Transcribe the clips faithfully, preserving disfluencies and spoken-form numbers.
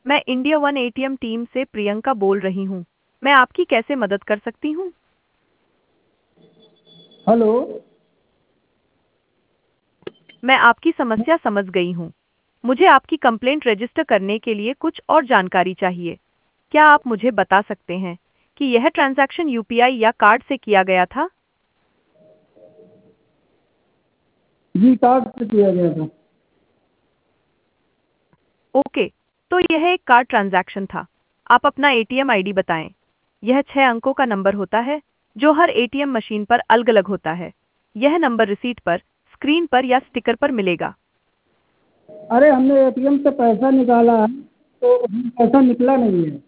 मैं India One ATM team से प्रियंका बोल रही हूँ। मैं आपकी कैसे मदद कर सकती हूँ? हेलो। मैं आपकी समस्या समझ गई हूँ। मुझे आपकी कंप्लेंट रजिस्टर करने के लिए कुछ और जानकारी चाहिए। क्या आप मुझे बता सकते हैं कि यह ट्रांजैक्शन यूपीआई या कार्ड से किया गया था? जी, कार्ड से किया गया था। ओके, तो यह एक कार्ड ट्रांजैक्शन था। आप अपना एटीएम आईडी बताएं। यह छह अंकों का नंबर होता है जो हर एटीएम मशीन पर अलग-अलग होता है। यह नंबर रिसीट पर, स्क्रीन पर या स्टिकर पर मिलेगा। अरे, हमने एटीएम से पैसा निकाला है, तो उसमें पैसा निकला नहीं है।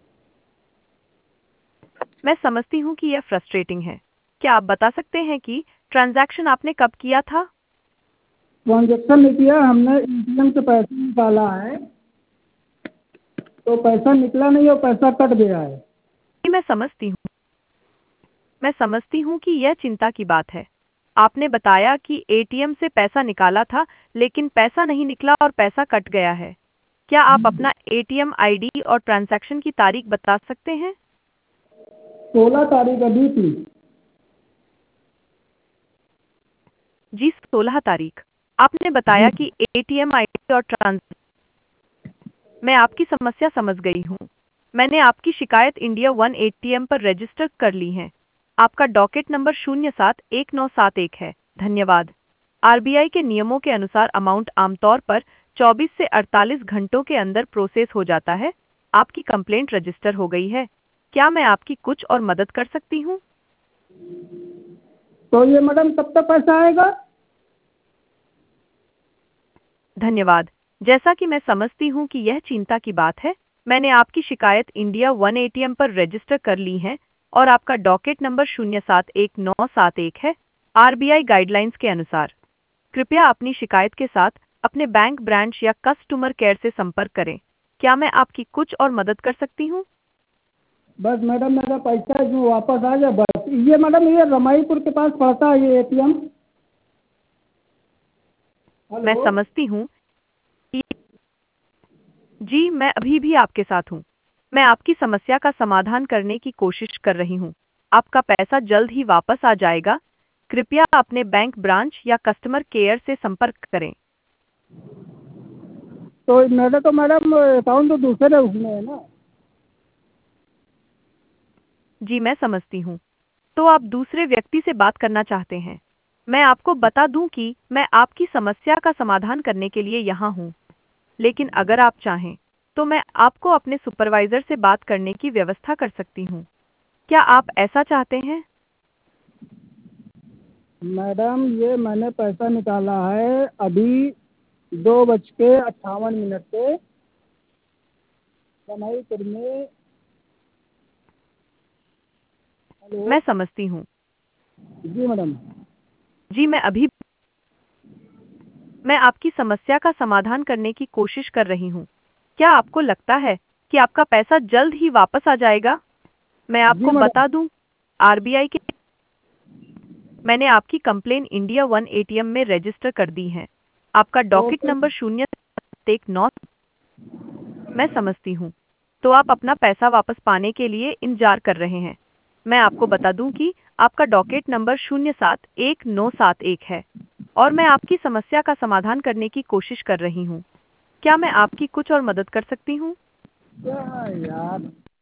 मैं समझती हूँ कि यह फ्रस्ट्रेटिंग है। क्या आप बता सकते हैं कि ट्रांजैक्शन आपने कब किया था? ट्रांजेक्शन नहीं किया, हमने एटीएम से पैसा निकाला है, तो पैसा निकला नहीं और पैसा कट गया है। जी, मैं समझती हूँ। मैं समझती हूँ कि यह चिंता की बात है। आपने बताया कि एटीएम से पैसा निकाला था, लेकिन पैसा नहीं निकला और पैसा कट गया है। क्या आप अपना एटीएम आईडी और ट्रांजैक्शन की तारीख बता सकते हैं? सोलह तारीख अभी थी। जी, सोलह तारीख। आपने बताया जी। कि एटीएम आईडी और ट्रांज मैं आपकी समस्या समझ गई हूँ। मैंने आपकी शिकायत इंडिया वन एटीएम पर रजिस्टर कर ली है। आपका डॉकेट नंबर शून्य सात एक नौ सात एक है। धन्यवाद। आरबीआई के नियमों के अनुसार अमाउंट आमतौर पर चौबीस से अड़तालीस घंटों के अंदर प्रोसेस हो जाता है। आपकी कंप्लेंट रजिस्टर हो गई है। क्या मैं आपकी कुछ और मदद कर सकती हूँ? तो ये मैडम कब तक पैसा आएगा? धन्यवाद। जैसा कि मैं समझती हूँ कि यह चिंता की बात है, मैंने आपकी शिकायत इंडिया वन एटीएम पर रजिस्टर कर ली है और आपका डॉकेट नंबर शून्य सात एक नौ सात एक है। आरबीआई गाइडलाइंस के अनुसार कृपया अपनी शिकायत के साथ अपने बैंक ब्रांच या कस्टमर केयर से संपर्क करें। क्या मैं आपकी कुछ और मदद कर सकती हूँ? बस मैडम, मेरा पैसा इसमें वापस आ जाए बस। ये मैडम, ये रमाईपुर के पास पड़ता है ये एटीएम। मैं हेलो। समझती हूँ। जी, मैं अभी भी आपके साथ हूँ। मैं आपकी समस्या का समाधान करने की कोशिश कर रही हूँ। आपका पैसा जल्द ही वापस आ जाएगा। कृपया अपने बैंक ब्रांच या कस्टमर केयर से संपर्क करें। तो मेरा तो मैडम अकाउंट तो दूसरे उसमें है ना। जी, मैं समझती हूँ। तो आप दूसरे व्यक्ति से बात करना चाहते हैं। मैं आपको बता दूं कि मैं आपकी समस्या का समाधान करने के लिए यहाँ हूँ। लेकिन अगर आप चाहें, तो मैं आपको अपने सुपरवाइजर से बात करने की व्यवस्था कर सकती हूँ। क्या आप ऐसा चाहते हैं? मैडम, ये मैंने पैसा निकाला है अभी दो बज के अट्ठावन मिनट पे रमाईपुर में। हेलो। मैं समझती हूँ। जी मैडम। जी, मैं अभी मैं आपकी समस्या का समाधान करने की कोशिश कर रही हूँ। क्या आपको लगता है कि आपका पैसा जल्द ही वापस आ जाएगा? मैं जी आपको मैडम। बता दूं, आरबीआई के मैंने आपकी कंप्लेन इंडिया वन एटीएम में रजिस्टर कर दी है। आपका तो डॉकेट फिर नंबर शून्य एक नौ मैं समझती हूँ। तो आप अपना पैसा वापस पाने के लिए इंतजार कर रहे हैं। मैं आपको बता दूं कि आपका डॉकेट नंबर शून्य सात एक नौ सात एक है और मैं आपकी समस्या का समाधान करने की कोशिश कर रही हूँ। क्या मैं आपकी कुछ और मदद कर सकती हूँ? क्या यार।